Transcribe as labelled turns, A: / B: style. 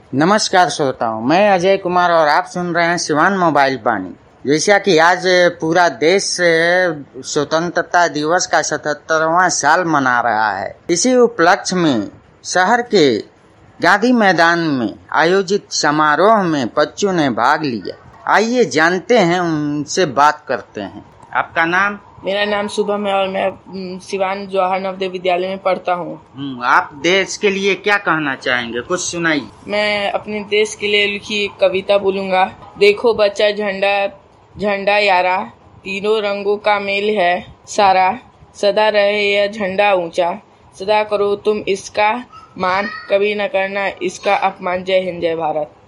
A: नमस्कार श्रोताओं, मैं अजय कुमार और आप सुन रहे हैं सिवान मोबाइल वाणी। जैसा कि आज पूरा देश स्वतंत्रता दिवस का 77वां साल मना रहा है, इसी उपलक्ष्य में शहर के गांधी मैदान में आयोजित समारोह में बच्चों ने भाग लिया। आइए जानते हैं, उनसे बात करते हैं। आपका नाम?
B: मेरा नाम शुभम है और मैं सिवान जवाहर नवोदय विद्यालय में पढ़ता हूँ।
A: आप देश के लिए क्या कहना चाहेंगे, कुछ सुनाइए।
B: मैं अपने देश के लिए लिखी एक कविता बोलूँगा। देखो बच्चा झंडा झंडा यारा, तीनों रंगों का मेल है सारा। सदा रहे यह झंडा ऊंचा, सदा करो तुम इसका मान, कभी न करना इसका अपमान। जय हिंद, जय भारत।